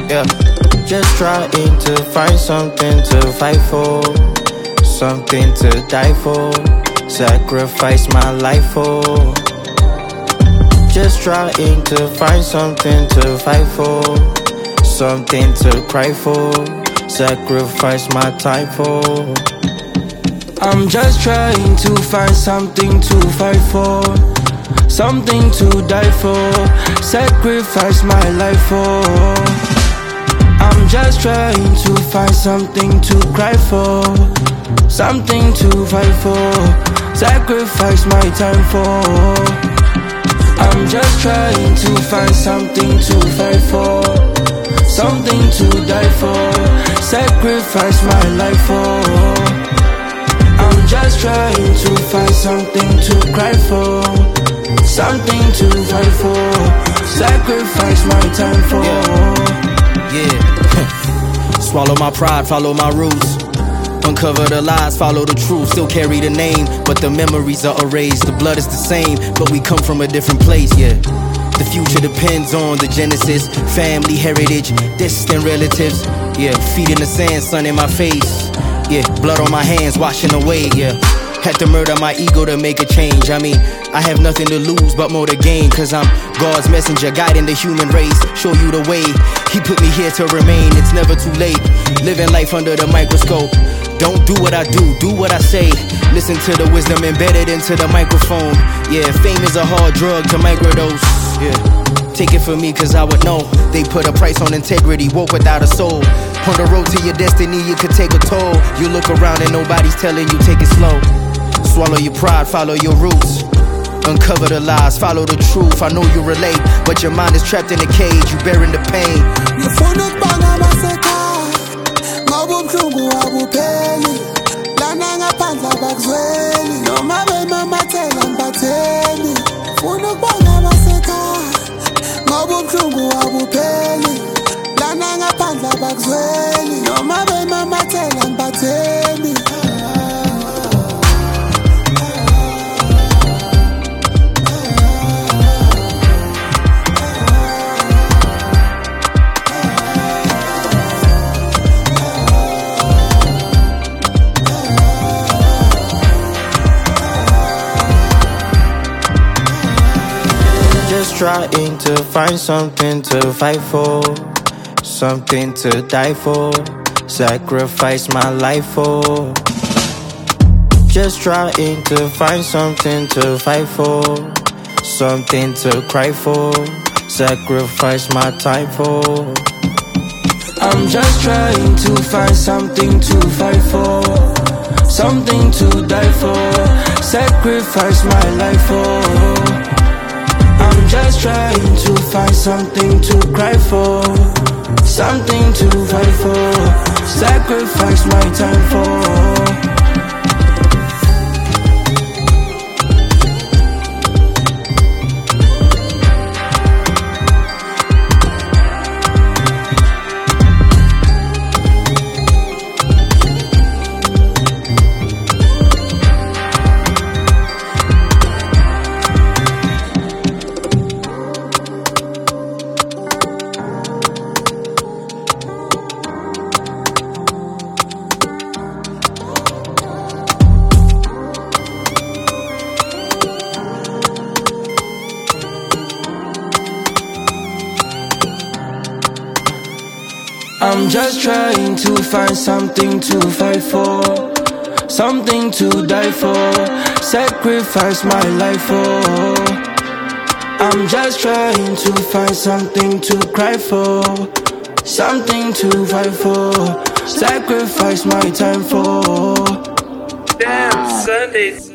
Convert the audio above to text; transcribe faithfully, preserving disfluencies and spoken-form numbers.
Yeah, just trying to find something to fight for, something to die for, sacrifice my life for. Just trying to find something to fight for, something to cry for, sacrifice my time for. I'm just trying to find something to fight for, something to die for, sacrifice my life for. I'm just trying to find something to cry for, something to fight for, sacrifice my time for. I'm just trying to find something to fight for, something to die for, sacrifice my life for. I'm just trying to find something to cry for, something to fight for, sacrifice my time for. Yeah, yeah. Swallow my pride, follow my roots, uncover the lies, follow the truth. Still carry the name, but the memories are erased. The blood is the same, but we come from a different place, yeah. The future depends on the genesis, family, heritage, distant relatives. Yeah, feet in the sand, sun in my face. Yeah, blood on my hands, washing away, yeah. Had to murder my ego to make a change. I mean, I have nothing to lose but more to gain, cause I'm God's messenger, guiding the human race. Show you the way, He put me here to remain. It's never too late, living life under the microscope. Don't do what I do, do what I say. Listen to the wisdom embedded into the microphone. Yeah, fame is a hard drug to microdose. Yeah, take it from me cause I would know. They put a price on integrity, woke without a soul. On the road to your destiny, you could take a toll. You look around and nobody's telling you take it slow. Swallow your pride, follow your roots, uncover the lies, follow the truth. I know you relate, but your mind is trapped in a cage. You bearing the pain. Ngifuna ukubanga abasekhaya ngoba ubuhlungu abupheli, lana ngaphandle abakuzweli noma bemamathela ngibatheli. Ngifuna ukubanga abasekhaya ngoba ubuhlungu abupheli, lana ngaphandle abakuzweli noma bemamathela ngibatheli. Just trying to find something to fight for, something to die for, sacrifice my life for. Just trying to find something to fight for, something to cry for, sacrifice my time for. I'm just trying to find something to fight for, something to die for, sacrifice my life for. I'm just trying to find something to cry for, something to fight for, sacrifice my time for. I'm just trying to find something to fight for, something to die for, sacrifice my life for. I'm just trying to find something to cry for, something to fight for, sacrifice my time for. Damn, Sundays.